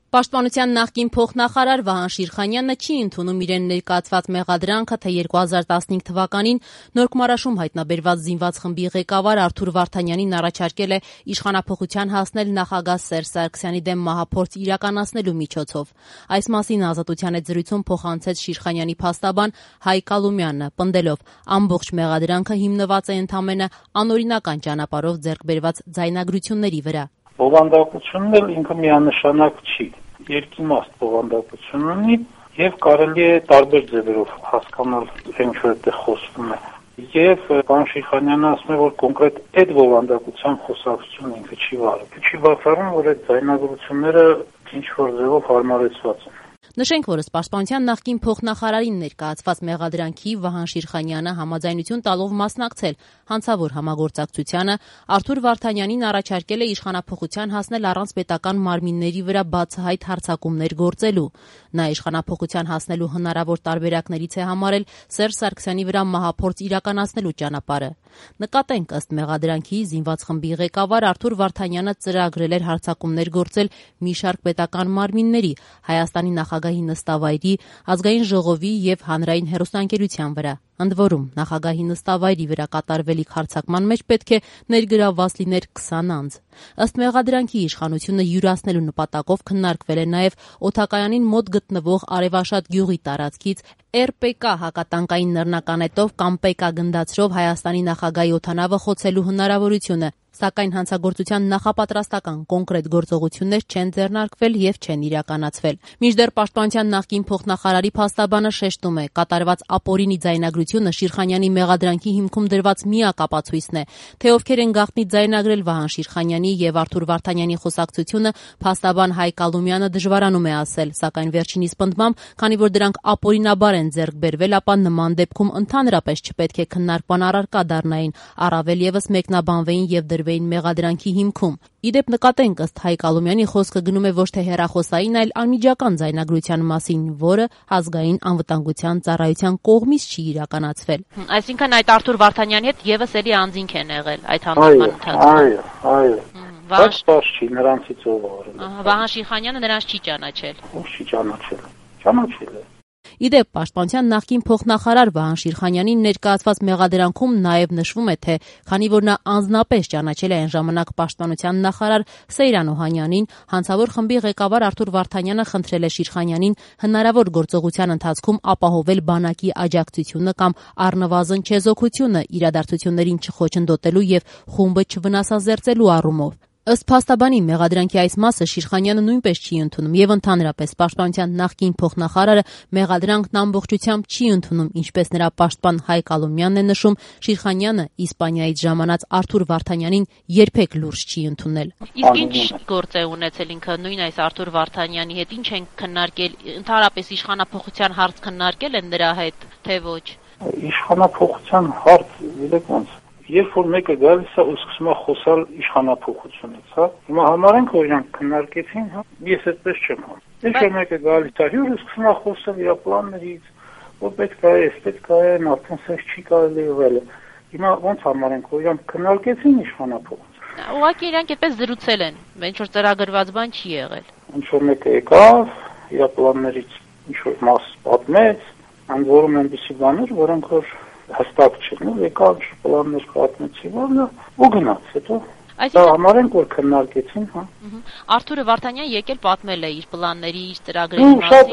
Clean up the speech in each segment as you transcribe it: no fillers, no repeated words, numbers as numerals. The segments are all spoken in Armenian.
Պաշտպանության նախկին փոխնախարար Վահան Շիրխանյանը չի ընդունում իրեն ներկայացված մեղադրանքը, թե 2015 թվականին Նորկմարաշում հայտնաբերված զինված խմբի ղեկավար Արթուր Վարդանյանին առաջարկել է իշխանափոխության հասնել նախագահ Սերժ Սարգսյանի դեմ մահափորձ իրականացնելու միջոցով։ Այս մասին Ազատության հետ զրույցում փոխանցեց Շիրխանյանի փաստաբան Հայկ Ալումյանը, պնդելով, ամբողջ մեղադրանքը հիմնված է ընդամենը անօրինական ճանապարհով ձեռք բերված ձայնագրությունների վրա։ Բովանդակությունն էլ ինքը միանշանակ չի, երկիմաստ բովանդակություն ունի եւ կարելի է տարբեր ձևերով հասկանալ ինչ որ այդտեղ խոսվում է։ Եվ պարոն Շիրխանյանը ասում է, որ կոնկրետ այդ բովանդակության խոսակցությունը ինքը չի վարել։ Չի բացառում, որ այդ ձայնագրությունները ինչ որ ձևով հարմարեցված են։ Նշենք, որ Պաշտպանության նախկին փոխնախարարին ներկայացված մեղադրանքի Վահան Շիրխանյանը համաձայնություն տալով մասնակցել հանցավոր համագործակցությանը, Արթուր Վարդանյանին առաջարկել է իշխանափոխության հասնել առանց պետական մարմինների վրա բացահայտ հարձակումներ գործելու։ Նա իշխանափոխության հասնելու հնարավոր տարբերակներից է համարել Սերժ Սարգսյանի վրա մահափորձ իրականացնելու ճանապարհը։ Նկատենք, ըստ մեղադրանքի, զինված խմբի ղեկավար Արթուր Վարդանյանը ծրագրել էր հարձակումներ գործել մի շարք պետական մարմինների, Հայաստանի նախագահի նստավայրի, Ազգային ժողովի եւ հանրային հեռուստաընկերության վրա։ Ընդ որում, նախագահի նստավայրի վրա կատարվելիք հարձակման մեջ պետք է ներգրավված լիներ 20 անձ։ Ըստ մեղադրանքի իշխանությունը յուրացնելու նպատակով քննարկվել է նաև օդակայանին մոտ գտնվող Արևաշատ գյուղի տարածքից ՌՊԿ հակատանկային նռնականետով կամ ՊԿ գնդացրով Հայաստանի նախագահի օդանավը խոցելու հնարավորությունը, սակայն հանցագործության նախապատրաստական կոնկրետ գործողություններ չեն ձեռնարկվել եւ չեն իրականացվել։ Մինչդեռ Պաշտպանության նախկին փոխնախարարի փաստաբանը շեշտում է, կատարված ապօրինի ձայնագրությունը Շիրխանյանի մեղադրանքի հիմքում դրված միակ ապացույցն է, թե ովքեր են գաղտնի ձայնագրել Վահան Շիրխանյանի եւ Արթուր Վարդանյանի խոսակցությունը, փաստաբան Հայկ Ալումյանը դժվարանում է ասել, սակայն վերջինիս պնդմամբ, քանի որ դրանք ապօրինաբար են ձեռք բերվել, ապա նման դեպքում ընդհանրապես չպետք է քննարկման առարկա դառնային, առավել եւս մեկնաբանվեին եւ դրվեին մեղադրանքի հիմքում։ Իդեպ նկատենք, ըստ Հայկ Ալումյանի խոսքը գնում է ոչ թե հեռախոսային, այլ անմիջական ձայնագրության մասին, որը ազգային անվտանգության ծառայության կողմից չի իրականացվել։ Այսինքն այդ Արթուր Վարդանյանի հետ եւս էլի անձինք են եղել այդ հանդիպման ընթացքում։ Այո։ Բայց չի նրանցից ով արել։ Վահան Շիրխանյանը նրանց չի ճանաչել։ Ո՞վ չի ճանաչել։ Ճանաչել է։ Իդեպ Պաշտպանության նախկին փոխնախարար Վահան Շիրխանյանին ներկայացված մեղադրանքում նաև նշվում է, թե քանի որ նա անձնապես ճանաչել է այն ժամանակ Պաշտպանության նախարար Սեյրան Օհանյանին, հանցավոր խմբի ղեկավար Արթուր Վարդանյանը խնդրել է Շիրխանյանին հնարավոր գործողության ընթացքում ապահովել բանակի աջակցությունը կամ առնվազն չեզոքությունը իրադարձություններին չխոչընդոտելու եւ խումբը չվնասազերծելու առումով։ Ըստ փաստաբանի մեղադրանքի այս մասը Շիրխանյանը նույնպես չի ընդունում եւ ընդհանրապես Պաշտպանության նախկին փոխնախարարը մեղադրանքն ամբողջությամբ չի ընդունում, ինչպես նրա պաշտպան Հայկ Ալումյանն է նշում, Շիրխանյանը Իսպանիայից ժամանած Արթուր Վարդանյանին երբեք լուրջ չի ընդունել։ Իսկ ինչ գործ է ունեցել ինքը նույն այս Արթուր Վարդանյանի հետ, ինչ են քննարկել, ընդհանրապես իշխանափոխության հարց քննարկել են նրա հետ, թե ոչ։ Իշխանափոխության հարց, գիտեք ոնց, երբ որ մեկը գալիս է ու սկսում է խոսալ իշխանափոխությունից, հա, հիմա համարենք, որ իրանք քննարկեցին, հա, ես այդպես չեմ համ։ Ինչ որ մեկը գալիս է հյուրը սկսում է խոսալ իր պլաններից, որ պետք է էս, պետք է այն, արդեն սենց չի կարելի եղել։ Հիմա ոնց համարենք, որ իրանք քննարկեցին իշխանափոխություն։ Ուղղակի իրանք այդպես զրուցել են, ինչ որ ծրագրված բան չի եղել։ Ինչ որ մեկը եկավ, իր պլաններից ինչ որ մաս պատմեց, ընդ որում այնպիսի բաներ, որոնք որ հստակ չեն, եկավ պլաններ պատմեցի, որը ու գնաց, հետո դա համարենք, որ քննարկեցին, հա։ Արթուրը Վարդանյան եկել պատմել է իր պլանների, իր ծրագրերի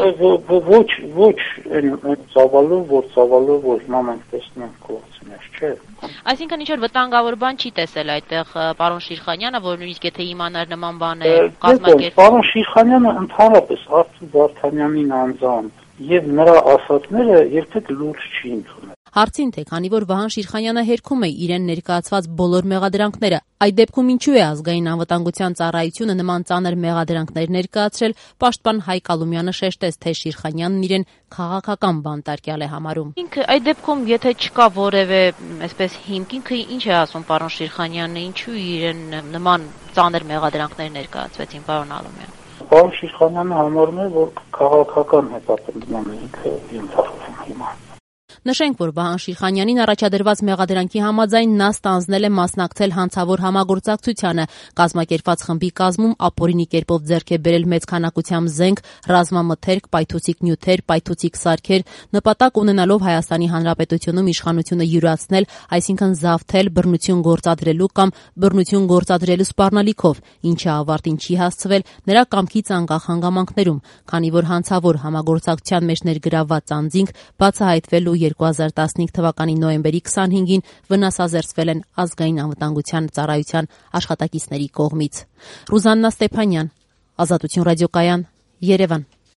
մասին։ Ոչ, այն ծավալով, որ հիմա մենք տեսնում ենք կողմից, չէ։ Այսինքն ինչ որ վտանգավոր բան չի տեսել այդտեղ պարոն Շիրխանյանը, որ նույնիսկ եթե իմանար նման բաներ կազմակերպել։ Պարոն Շիրխանյանը ընդհանրապես Արթուր Վարդանյանին անձամբ եւ նրա ասածները երբեք լուրջ չի ընդունել։ Հարցին, թե քանի որ Վահան Շիրխանյանը հերքում է իրեն ներկայացված բոլոր մեղադրանքները, այդ դեպքում ինչու է ազգային անվտանգության ծառայությունը նման ծանր մեղադրանքներ ներկայացրել, պաշտպան Հայկ Ալումյանը շեշտեց, թե Շիրխանյանն իրեն քաղաքական բանտարկյալ է համարում։ Ինքը այդ դեպքում, եթե չկա որևէ այսպես հիմք, ինքը ինչ է ասում պարոն Շիրխանյանը, ինչու իրեն նման ծանր մեղադրանքներ ներկայացվեցին, պարոն Ալումյան։ Պարոն Շիրխանյանը համարում է, որ քաղաքական հետապնդման ինքը ենթարկվում հիմա։ Նշենք, որ Վահան Շիրխանյանին առաջադրված մեղադրանքի համաձայն նա ստանձնել է մասնակցել հանցավոր համագործակցությանը, կազմակերպված խմբի կազմում ապօրինի կերպով ձեռք է բերել մեծ քանակությամբ զենք, ռազմամթերք, պայթուցիկ նյութեր, պայթուցիկ սարքեր, նպատակ ունենալով Հայաստանի Հանրապետությունում իշխանությունը յուրացնել, այսինքն զավթել բռնություն գործադրելու կամ բռնություն գործադրելու սպառնալիքով, ինչը ավարտին չի հասցվել նրա կամքից անկախ հանգամանքներում, քանի որ հանցավոր համագործակցության մեջ ներգրավված անձինք բացահայտվել ու 2015 թվականի նոյեմբերի 25-ին վնասազերծվել են Ազգային անվտանգության ծառայության աշխատակիցների կողմից։ Ռուզաննա Ստեփանյան, Ազատություն ռադիոկայան, Երևան։